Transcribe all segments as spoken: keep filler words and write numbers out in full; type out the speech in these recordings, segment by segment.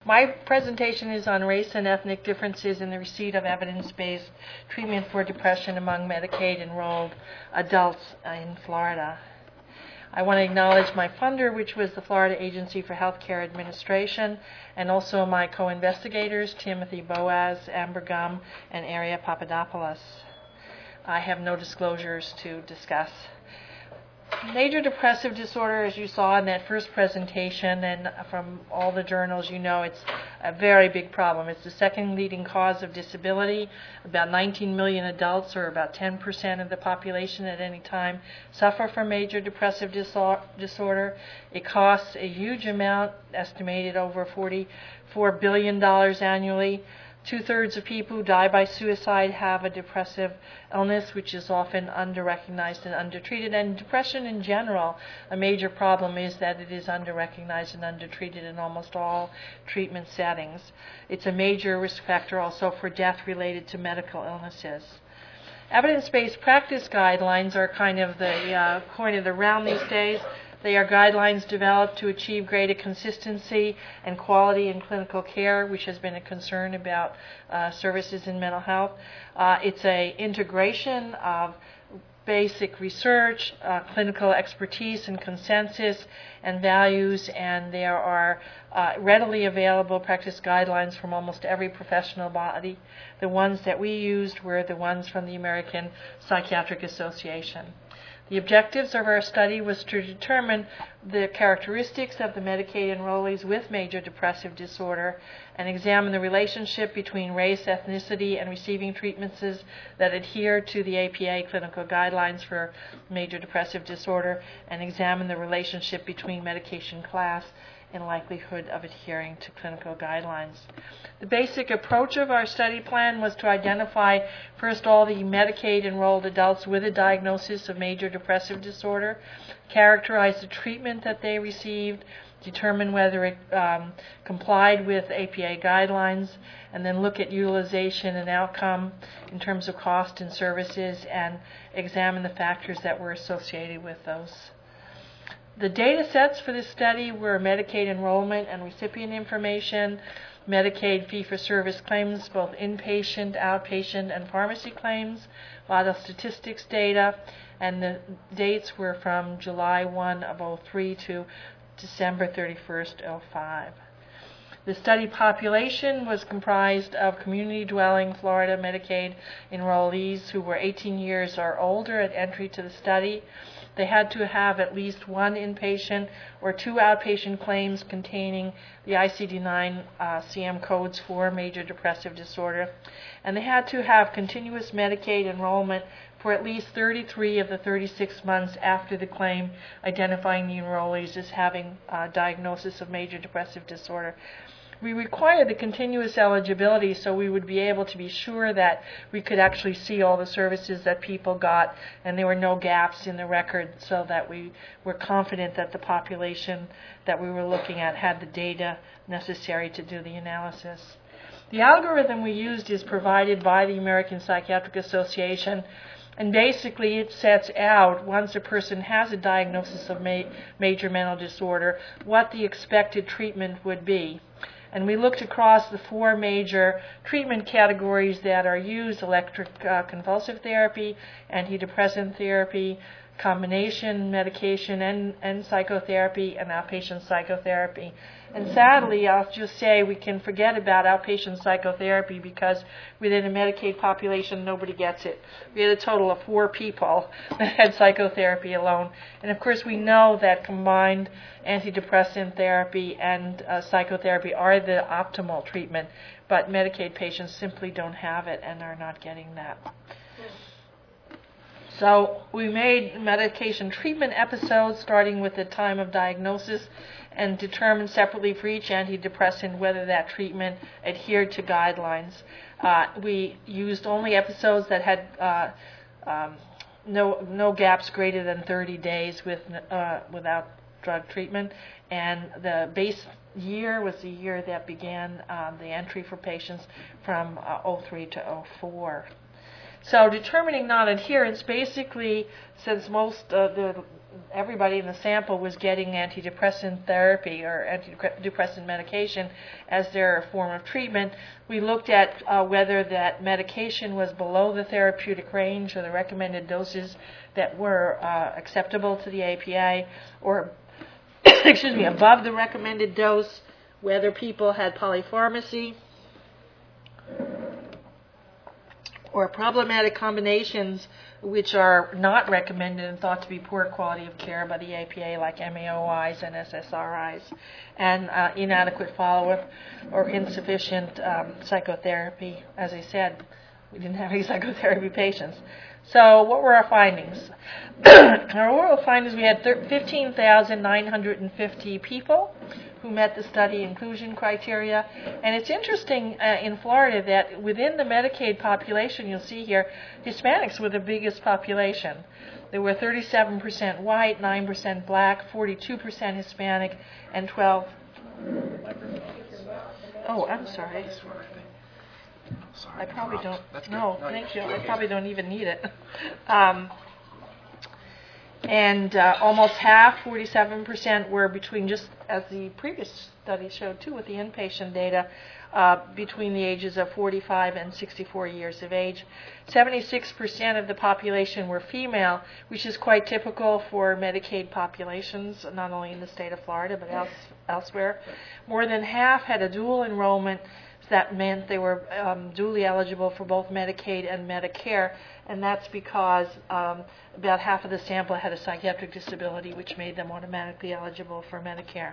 My presentation is on race and ethnic differences in the receipt of evidence-based treatment for depression among Medicaid-enrolled adults in Florida. I want to acknowledge my funder, which was the Florida Agency for Healthcare Administration, and also my co-investigators, Timothy Boaz, Amber Gum, and Aria Papadopoulos. I have no disclosures to discuss. Major depressive disorder, as you saw in that first presentation and from all the journals, you know it's a very big problem. It's the second leading cause of disability. About nineteen million adults, or about ten percent of the population at any time, suffer from major depressive disorder. It costs a huge amount, estimated over forty-four billion dollars annually. Two-thirds of people who die by suicide have a depressive illness, which is often under-recognized and undertreated. And depression in general, a major problem is that it is under-recognized and undertreated in almost all treatment settings. It's a major risk factor also for death related to medical illnesses. Evidence-based practice guidelines are kind of the uh, coin of the realm these days. They are guidelines developed to achieve greater consistency and quality in clinical care, which has been a concern about uh, services in mental health. Uh, it's an integration of basic research, uh, clinical expertise and consensus and values, and there are uh, readily available practice guidelines from almost every professional body. The ones that we used were the ones from the American Psychiatric Association. The objectives of our study was to determine the characteristics of the Medicaid enrollees with major depressive disorder and examine the relationship between race, ethnicity, and receiving treatments that adhere to the A P A clinical guidelines for major depressive disorder, and examine the relationship between medication class and likelihood of adhering to clinical guidelines. The basic approach of our study plan was to identify first all the Medicaid-enrolled adults with a diagnosis of major depressive disorder, characterize the treatment that they received, determine whether it um, complied with A P A guidelines, and then look at utilization and outcome in terms of cost and services, and examine the factors that were associated with those. The data sets for this study were Medicaid enrollment and recipient information, Medicaid fee-for-service claims, both inpatient, outpatient, and pharmacy claims, a lot of statistics data, and the dates were from July first of oh three to December thirty-first, oh five. The study population was comprised of community-dwelling Florida Medicaid enrollees who were eighteen years or older at entry to the study. They had to have at least one inpatient or two outpatient claims containing the I C D nine uh, C M codes for major depressive disorder. And they had to have continuous Medicaid enrollment for at least thirty-three of the thirty-six months after the claim, identifying the enrollees as having a diagnosis of major depressive disorder. We required the continuous eligibility so we would be able to be sure that we could actually see all the services that people got and there were no gaps in the record, so that we were confident that the population that we were looking at had the data necessary to do the analysis. The algorithm we used is provided by the American Psychiatric Association, and basically it sets out, once a person has a diagnosis of ma- major mental disorder, what the expected treatment would be. And we looked across the four major treatment categories that are used: electric uh, convulsive therapy, antidepressant therapy, combination medication and, and psychotherapy, and outpatient psychotherapy. And sadly, I'll just say we can forget about outpatient psychotherapy because within a Medicaid population, nobody gets it. We had a total of four people that had psychotherapy alone. And of course, we know that combined antidepressant therapy and uh, psychotherapy are the optimal treatment, but Medicaid patients simply don't have it and are not getting that. So we made medication treatment episodes starting with the time of diagnosis and determined separately for each antidepressant whether that treatment adhered to guidelines. Uh, we used only episodes that had uh, um, no no gaps greater than thirty days with uh, without drug treatment, and the base year was the year that began um, the entry for patients from uh, oh three to oh four. So determining non-adherence, basically, since most uh, the everybody in the sample was getting antidepressant therapy or antidepressant medication as their form of treatment. We looked at uh, whether that medication was below the therapeutic range or the recommended doses that were uh, acceptable to the A P A, or excuse me, above the recommended dose, whether people had polypharmacy or problematic combinations which are not recommended and thought to be poor quality of care by the A P A, like M A O Is and S S R Is, and uh, inadequate follow-up or insufficient um, psychotherapy. As I said, we didn't have any psychotherapy patients. So what were our findings? Our oral findings, we had fifteen thousand nine hundred fifty people who met the study inclusion criteria. And it's interesting uh, in Florida that within the Medicaid population, you'll see here, Hispanics were the biggest population. There were thirty-seven percent white, nine percent black, forty-two percent Hispanic, and twelve... Oh, I'm sorry. Sorry, I probably don't. That's No, no, thank you. okay. I probably don't even need it. Um, and uh, almost half, forty-seven percent, were between, just as the previous study showed too with the inpatient data, uh, between the ages of forty-five and sixty-four years of age. seventy-six percent of the population were female, which is quite typical for Medicaid populations, not only in the state of Florida but else, elsewhere. More than half had a dual enrollment. That meant they were um, duly eligible for both Medicaid and Medicare, and that's because um, about half of the sample had a psychiatric disability, which made them automatically eligible for Medicare.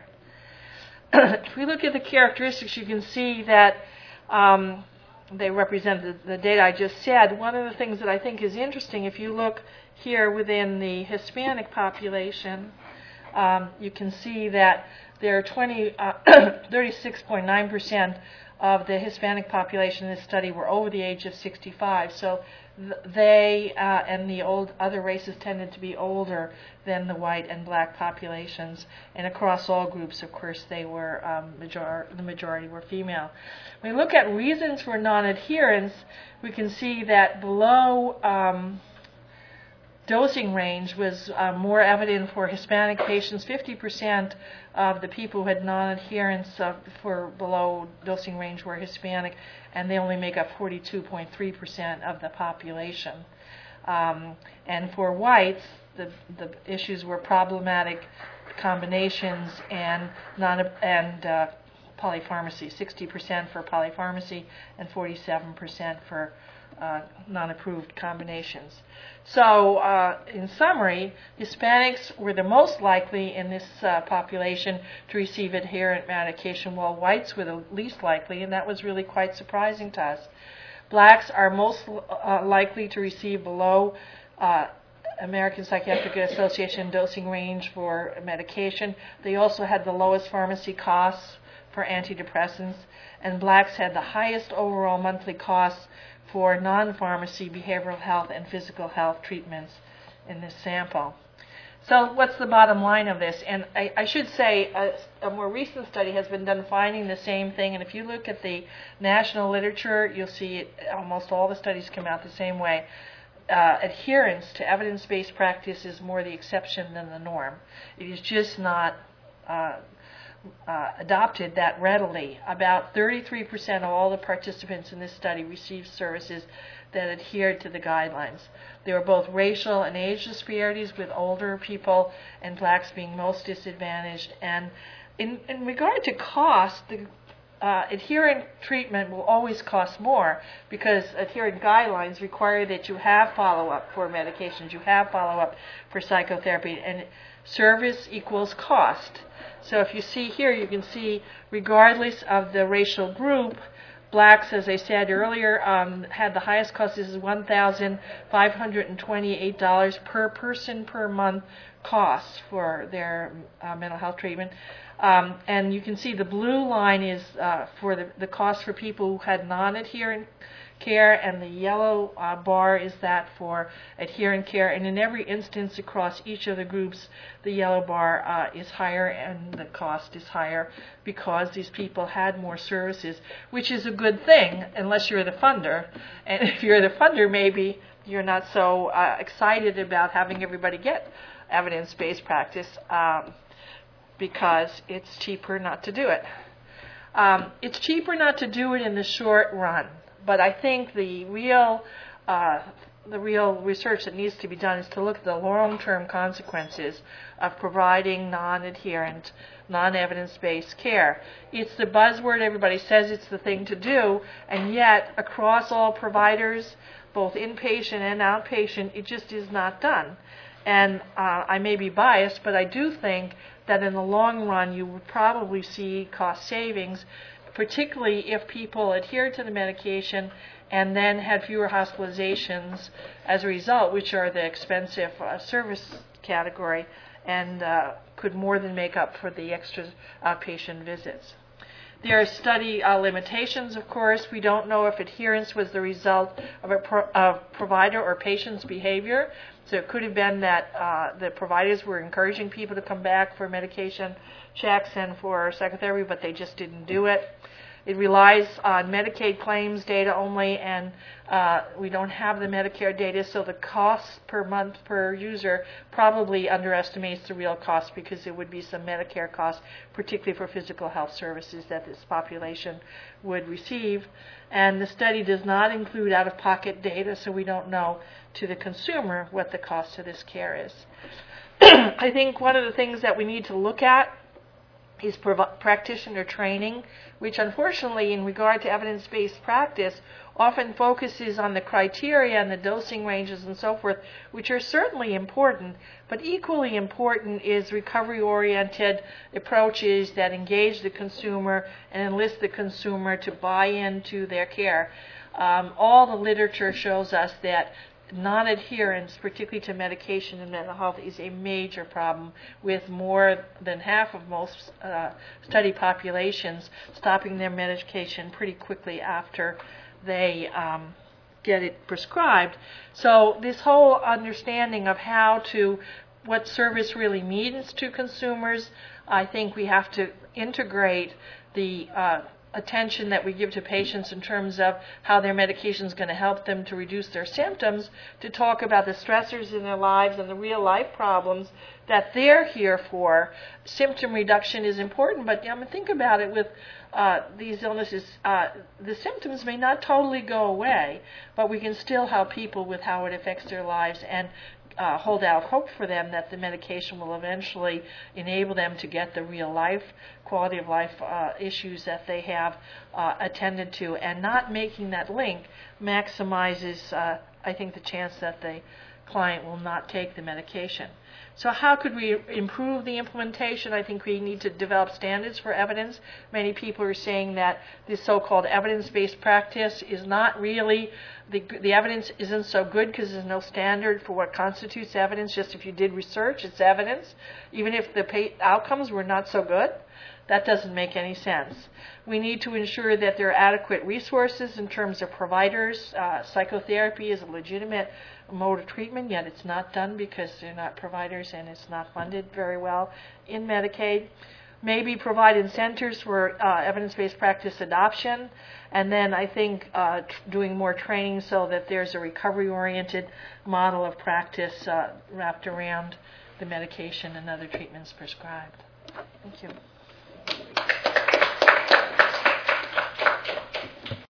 If we look at the characteristics, you can see that um, they represent the, the data I just said. One of the things that I think is interesting, if you look here within the Hispanic population, um, you can see that there are twenty, uh, thirty-six point nine percent of the Hispanic population in this study were over the age of sixty-five. So th- they uh, and the old other races tended to be older than the white and black populations. And across all groups, of course, they were um, major- the majority were female. When we look at reasons for non-adherence, we can see that below um, dosing range was uh, more evident for Hispanic patients. fifty percent of the people who had non-adherence uh, for below dosing range were Hispanic, and they only make up forty-two point three percent of the population. Um, and for whites, the, the issues were problematic combinations and non and uh, polypharmacy. sixty percent for polypharmacy and forty-seven percent for Uh, non-approved combinations. So, uh, in summary, Hispanics were the most likely in this uh, population to receive adherent medication, while whites were the least likely, and that was really quite surprising to us. Blacks are most uh, likely to receive below uh, American Psychiatric Association dosing range for medication. They also had the lowest pharmacy costs for antidepressants, and blacks had the highest overall monthly costs for non-pharmacy behavioral health and physical health treatments in this sample. So what's the bottom line of this? And I, I should say a, a more recent study has been done finding the same thing, and if you look at the national literature, you'll see it, almost all the studies come out the same way. Uh, adherence to evidence-based practice is more the exception than the norm. It is just not uh, Uh, adopted that readily. About thirty-three percent of all the participants in this study received services that adhered to the guidelines. There were both racial and age disparities, with older people and blacks being most disadvantaged. And in, in regard to cost, the uh, adherent treatment will always cost more, because adherent guidelines require that you have follow-up for medications, you have follow-up for psychotherapy, and service equals cost. So if you see here, you can see, regardless of the racial group, blacks, as I said earlier, um, had the highest cost. This is one thousand five hundred twenty-eight dollars per person per month cost for their uh, mental health treatment. Um, and you can see the blue line is uh, for the, the cost for people who had non-adherent care, and the yellow uh, bar is that for adherent care. And in every instance across each of the groups, the yellow bar uh, is higher and the cost is higher, because these people had more services, which is a good thing unless you're the funder. And if you're the funder, maybe you're not so uh, excited about having everybody get evidence-based practice um, because it's cheaper not to do it. Um, it's cheaper not to do it in the short run, but I think the real uh, the real research that needs to be done is to look at the long-term consequences of providing non-adherent, non-evidence-based care. It's the buzzword, everybody says it's the thing to do, and yet across all providers, both inpatient and outpatient, it just is not done. And uh, I may be biased, but I do think that in the long run you would probably see cost savings, particularly if people adhere to the medication and then had fewer hospitalizations as a result, which are the expensive uh, service category, and uh, could more than make up for the extra outpatient visits. There are study uh, limitations, of course. We don't know if adherence was the result of a pro- of provider or patient's behavior. So it could have been that uh, the providers were encouraging people to come back for medication checks and for psychotherapy, but they just didn't do it. It relies on Medicaid claims data only, and uh, we don't have the Medicare data, so the cost per month per user probably underestimates the real cost, because there would be some Medicare costs, particularly for physical health services that this population would receive. And the study does not include out-of-pocket data, so we don't know to the consumer what the cost of this care is. I think one of the things that we need to look at is prov- practitioner training, which unfortunately in regard to evidence-based practice often focuses on the criteria and the dosing ranges and so forth, which are certainly important, but equally important is recovery-oriented approaches that engage the consumer and enlist the consumer to buy into their care. Um, all the literature shows us that non-adherence, particularly to medication and mental health, is a major problem, with more than half of most uh, study populations stopping their medication pretty quickly after they um, get it prescribed. So this whole understanding of how to, what service really means to consumers, I think we have to integrate the uh, attention that we give to patients in terms of how their medication is going to help them to reduce their symptoms, to talk about the stressors in their lives and the real life problems that they're here for. Symptom reduction is important, but I mean, think about it with uh, these illnesses. Uh, the symptoms may not totally go away, but we can still help people with how it affects their lives, and Uh, hold out hope for them that the medication will eventually enable them to get the real life, quality of life uh, issues that they have uh, attended to, and not making that link maximizes, uh, I think, the chance that the client will not take the medication. So how could we improve the implementation? I think we need to develop standards for evidence. Many people are saying that this so-called evidence-based practice is not really, the, the evidence isn't so good because there's no standard for what constitutes evidence. Just if you did research, it's evidence. Even if the pay- outcomes were not so good, that doesn't make any sense. We need to ensure that there are adequate resources in terms of providers. Uh, psychotherapy is a legitimate mode of treatment, yet it's not done because they're not providers and it's not funded very well in Medicaid. Maybe provide incentives for uh, evidence-based practice adoption, and then I think uh, t- doing more training so that there's a recovery-oriented model of practice uh, wrapped around the medication and other treatments prescribed. Thank you.